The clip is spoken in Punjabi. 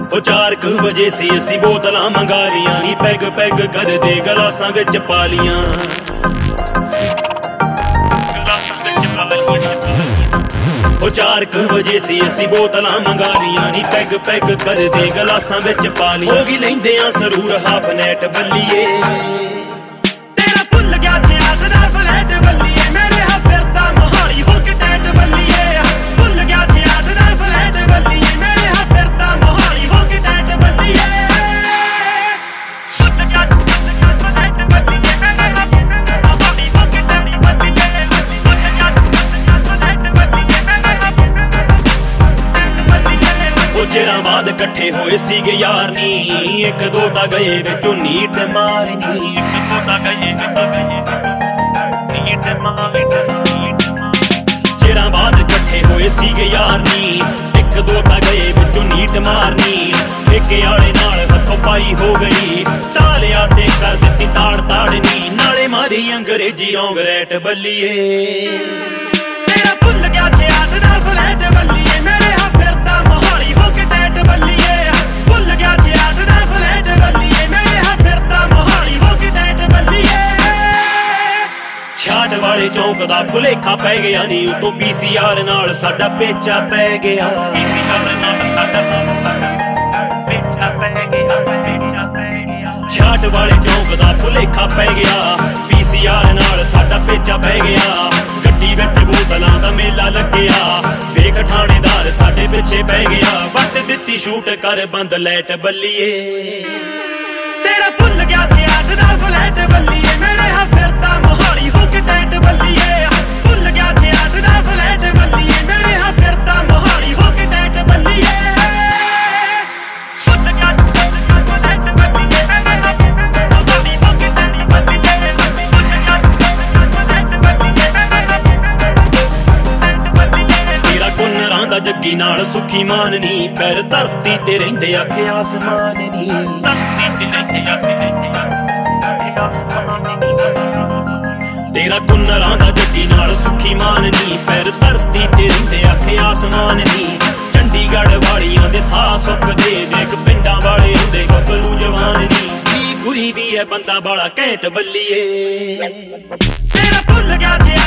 ਉਹ 4 ਵਜੇ ਸੀ ਅਸੀਂ ਬੋਤਲਾਂ ਮੰਗਾ ਲੀਆਂ ਨੀ ਪੈਗ ਪੈਗ ਕਰਦੇ ਗਲਾਸਾਂ ਵਿੱਚ ਪਾ ਲੀਆਂ। ਉਹ 4 ਵਜੇ ਸੀ ਅਸੀਂ ਬੋਤਲਾਂ ਮੰਗਾ ਲੀਆਂ ਨੀ ਪੈਗ ਪੈਗ ਕਰਦੇ ਗਲਾਸਾਂ ਵਿੱਚ ਪਾ ਲੀਆਂ। ਹੋ ਗਈ ਲੈਂਦਿਆਂ ਸਰੂਰ ਹਾਫ ਨੈਟ ਬੱਲੀਏ ਤੇਰਾ ਭੁੱਲ ਗਿਆ ਥਿਆਟ ਦਾ ਫਲੈਟ ਬੱਲੀਏ ਮੇਰੇ ਹਾ ਫਿਰਦਾ ਮੋਹਾਲੀ ਹੋ ਕੇ ਟੈਟ ਬੱਲੀਏ ਭੁੱਲ ਗਿਆ ਥਿਆਟ ਦਾ ਫਲੈਟ ਬੱਲੀਏ ਮੇਰੇ ਹਾ ਫਿਰਦਾ ਮੋਹਾਲੀ ਹੋ ਕੇ ਟੈਟ ਬੱਲੀਏ ਭੁੱਲ ਗਿਆ ਫਲੈਟ ਬੱਲੀਏ ਮੇਰੇ ਹਾ ਮੋਹਾਲੀ ਹੋ ਕੇ ਟੈਟ ਬੱਲੀਏ ਭੁੱਲ ਗਿਆ ਫਲੈਟ ਬੱਲੀਏ ਮੇਰੇ ਹਾ ਉਹ ਚਿਰਾਂ ਬਾਅਦ ਇਕੱਠੇ ਹੋਏ ਸੀਗੇ ਯਾਰ ਨੀ ਇੱਕ ਦੋ ਤਾਂ ਗਏ ਵਿੱਚੋਂ ਨੀਟ ਮਾਰਨੀ ਇੱਕ ਦੋ ਤਾਂ ਗਏ ਨੀਟ ਮਾਰਨੀ ਚਿਰਾਂ ਬਾਅਦ ਇਕੱਠੇ ਹੋਏ ਸੀਗੇ ਯਾਰ ਨੀ ਇੱਕ ਦੋ ਤਾਂ ਗਏ ਵਿੱਚੋਂ ਨੀਟ ਮਾਰਨੀ ਠੇਕੇ ਵਾਲੇ ਨਾਲ ਹੱਥੋਂ ਪਾਈ ਹੋ ਗਈ ਤਾਲਿਆ ਤੇ ਕਰ ਦਿੱਤੀ ਤਾੜ ਤਾੜਨੀ ਨਾਲੇ ਮਾਰੀ ਅੰਗਰੇਜ਼ੀ ਔਂਗਰੈਟ ਬੱਲੀਏ ਤੇਰਾ ਭੁੱਲ ਗਿਆ ਥਿਆਟ ਦਾ ਫਲੈਟ ਬੱਲੀਏ ਮੇਰੇ ਹਾ ਫਿਰਦਾ ਮੋਹਾਲੀ ਹੋ ਕੇ ਟੈਟ ਬੱਲੀਏ ਭੁੱਲ ਗਿਆ ਥਿਆਟ ਦਾ ਫਲੈਟ ਬੱਲੀਏ ਮੇਰੇ ਹਾ ਫਿਰਦਾ ਮੋਹਾਲੀ ਹੋ ਕੇ ਟੈਟ ਬੱਲੀਏ ਛਾਟ ਵਾਲੇ ਚੌਂਕ ਦਾ ਭੁਲੇਖਾ ਪੈ ਗਿਆ ਨੀ ਉਤੋਂ ਪੀਸੀਆਰ ਨਾਲ ਸਾਡਾ ਪੇਚਾ ਪੈ ਗਿਆ ਪੀਸੀਆਰ ਨਾਲ ਸਾਡਾ ਪੇਚਾ ਪੈ ਗਿਆ ਛਾਟ ਵਾਲੇ ਚੌਂਕ ਦਾ ਭੁਲੇਖਾ ਪੈ ਗਿਆ ਪੀਸੀਆਰ ਨਾਲ ਸਾਡਾ ਪੇਚਾ ਪੈ ਗਿਆ ਗੱਡੀ ਵਿੱਚ ਬੋਤਲਾਂ ਦਾ ਮੇਲਾ ਲੱਗਿਆ ਵੇਖ ਥਾਣੇਦਾਰ ਸਾਡੇ ਪਿੱਛੇ ਪੈ ਗਿਆ ਵੱਟ ਦਿੱਤੀ ਸ਼ੂਟ ਕਰ ਬੰਦ ਲੈਟ ਬੱਲੀਏ ਤੇਰਾ ਭੁੱਲ ਗਿਆ ਥਿਆਟ ਦਾ ਫਲੈਟ ਬੱਲੀਏ ਮੇਰੇ ਹਾ ਫਿਰਦਾ ਮੋਹਾਲੀ ਹੋ ਕੇ ਟੈਟ ਬੱਲੀਏ ਭੁੱਲ ਗਿਆ ਥਿਆਟ ਦਾ ਫਲੈਟ ਬੱਲੀਏ ਮੇਰੇ ਹਾ ਫਿਰਦਾ ਮੋਹਾਲੀ ਹੋ ਕੇ ਟੈਟ ਬੱਲੀਏ ਭੁੱਲ ਗਿਆ ਫਲੈਟ ਬੱਲੀਏ ਮੇਰੇ ਹਾ ਮੋਹਾਲੀ ਹੋ ਕੇ ਟੈਟ ਬੱਲੀਏ ਭੁੱਲ ਗਿਆ ਫਲੈਟ ਬੱਲੀਏ ਤੇਰਾ ਕੁੰਨਰਾਂ ਦਾ ਜੱਗੀ ਨਾਲ ਸੁਖੀ ਮਾਨ ਨੀ ਪੈਰ ਧਰਤੀ ਤੇ ਰਹਿੰਦੇ ਆਖੇ ਆਸਮਾਨ ਨੀ ਧਰਤੀ ਤੇ ਰਹਿੰਦੇ ਆਖੇ ਆਸਮਾਨ ਨੀ ਤੇਰਾ ਕੁੰਨਰਾਂ ਦਾ ਜੱਗੀ ਨਾਲ ਸੁਖੀ ਮਾਨ ਨੀ ਪੈਰ ਧਰਤੀ ਤੇ ਰਹਿੰਦੇ ਆਖੇ ਆਸਮਾਨ ਨੀ ਚੰਡੀਗੜ੍ਹ ਵਾਲੀਆਂ ਦੇ ਸਾਹ ਸੁੱਖ ਦੇ ਦੇਖ ਪਿੰਡਾਂ ਵਾਲੇ ਹੁੰਦੇ ਗੱਭਰੂ ਜਵਾਨ ਨੀ ਗੁਰੀ ਵੀ ਹੈ ਬੰਦਾ ਬਾਲਾ ਘੈਂਟ ਬੱਲੀਏ ਤੇਰਾ ਭੁੱਲ ਗਿਆ